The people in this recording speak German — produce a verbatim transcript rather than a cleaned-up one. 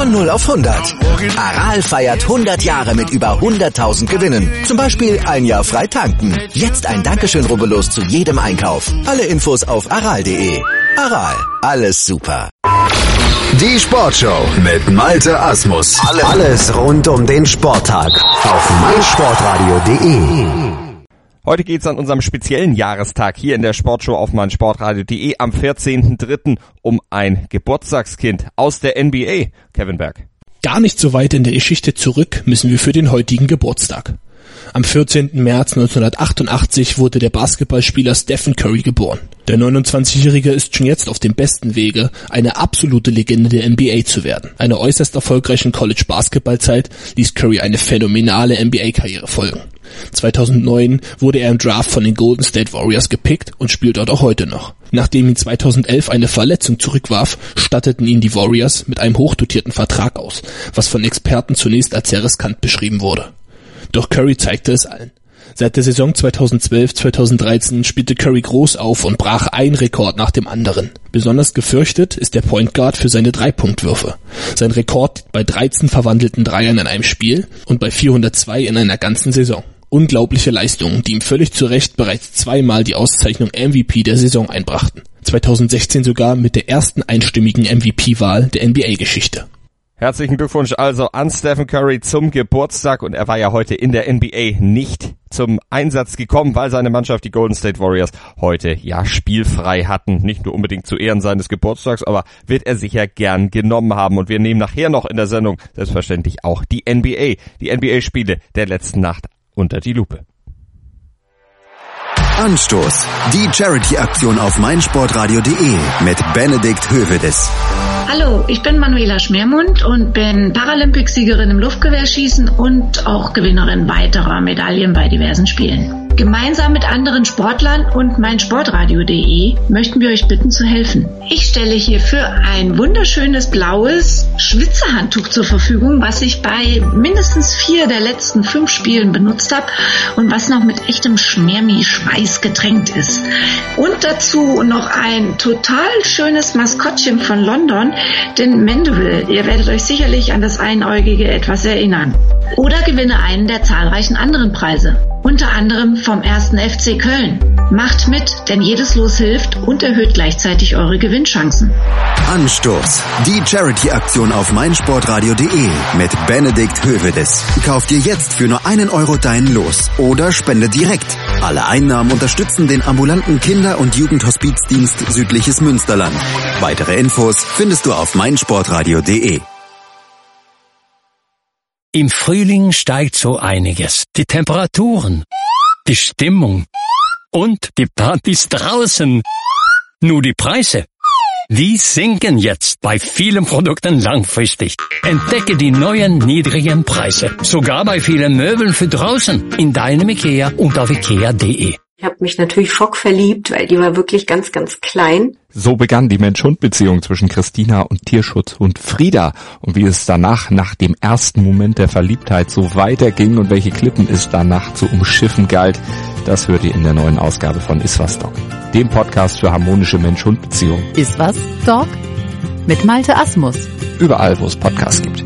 Von null auf hundert. Aral feiert hundert Jahre mit über hunderttausend Gewinnen. Zum Beispiel ein Jahr frei tanken. Jetzt ein Dankeschön, rubbellos zu jedem Einkauf. Alle Infos auf aral punkt de. Aral, alles super. Die Sportshow mit Malte Asmus. Alles rund um den Sporttag auf meinsportradio punkt de. Heute geht's an unserem speziellen Jahrestag hier in der Sportshow auf meinsportradio punkt de am vierzehnten dritten um ein Geburtstagskind aus der N B A. Kevin Berg. Gar nicht so weit in der Geschichte zurück müssen wir für den heutigen Geburtstag. Am vierzehnten März neunzehnhundertachtundachtzig wurde der Basketballspieler Stephen Curry geboren. Der neunundzwanzigjährige ist schon jetzt auf dem besten Wege, eine absolute Legende der N B A zu werden. Einer äußerst erfolgreichen College-Basketballzeit ließ Curry eine phänomenale N B A-Karriere folgen. zweitausendneun wurde er im Draft von den Golden State Warriors gepickt und spielt dort auch heute noch. Nachdem ihn zweitausendelf eine Verletzung zurückwarf, statteten ihn die Warriors mit einem hochdotierten Vertrag aus, was von Experten zunächst als sehr riskant beschrieben wurde. Doch Curry zeigte es allen. Seit der Saison zweitausendzwölf zweitausenddreizehn spielte Curry groß auf und brach ein Rekord nach dem anderen. Besonders gefürchtet ist der Point Guard für seine Dreipunktwürfe. Sein Rekord liegt bei dreizehn verwandelten Dreiern in einem Spiel und bei vierhundertzwei in einer ganzen Saison. Unglaubliche Leistungen, die ihm völlig zu Recht bereits zweimal die Auszeichnung M V P der Saison einbrachten. zweitausendsechzehn sogar mit der ersten einstimmigen M V P-Wahl der N B A-Geschichte. Herzlichen Glückwunsch also an Stephen Curry zum Geburtstag, und er war ja heute in der N B A nicht zum Einsatz gekommen, weil seine Mannschaft, die Golden State Warriors, heute ja spielfrei hatten. Nicht nur unbedingt zu Ehren seines Geburtstags, aber wird er sicher gern genommen haben, und wir nehmen nachher noch in der Sendung selbstverständlich auch die N B A, die N B A-Spiele der letzten Nacht unter die Lupe. Anstoß, die Charity-Aktion auf meinsportradio punkt de mit Benedikt Hövedes. Hallo, ich bin Manuela Schmermund und bin Paralympicsiegerin im Luftgewehrschießen und auch Gewinnerin weiterer Medaillen bei diversen Spielen. Gemeinsam mit anderen Sportlern und meinsportradio punkt de möchten wir euch bitten zu helfen. Ich stelle hierfür ein wunderschönes blaues Schwitzerhandtuch zur Verfügung, was ich bei mindestens vier der letzten fünf Spielen benutzt habe und was noch mit echtem Schmermi-Schweiß getränkt ist. Und dazu noch ein total schönes Maskottchen von London, den Mandeville. Ihr werdet euch sicherlich an das Einäugige etwas erinnern. Oder gewinne einen der zahlreichen anderen Preise. Unter anderem vom ersten F C Köln. Macht mit, denn jedes Los hilft und erhöht gleichzeitig eure Gewinnchancen. Anstoß, die Charity-Aktion auf meinsportradio punkt de mit Benedikt Hövedes. Kauf dir jetzt für nur einen Euro dein Los oder spende direkt. Alle Einnahmen unterstützen den ambulanten Kinder- und Jugendhospizdienst Südliches Münsterland. Weitere Infos findest du auf meinsportradio punkt de. Im Frühling steigt so einiges. Die Temperaturen, die Stimmung und die Partys draußen. Nur die Preise, die sinken jetzt bei vielen Produkten langfristig. Entdecke die neuen niedrigen Preise, sogar bei vielen Möbeln für draußen, in deinem Ikea und auf ikea punkt de. Ich habe mich natürlich schockverliebt, weil die war wirklich ganz, ganz klein. So begann die Mensch-Hund-Beziehung zwischen Christina und Tierschutzhund Frieda. Und wie es danach, nach dem ersten Moment der Verliebtheit, so weiterging und welche Klippen es danach zu umschiffen galt, das hört ihr in der neuen Ausgabe von Iswas Dog, dem Podcast für harmonische Mensch-Hund-Beziehungen. Iswas Dog mit Malte Asmus. Überall, wo es Podcasts gibt.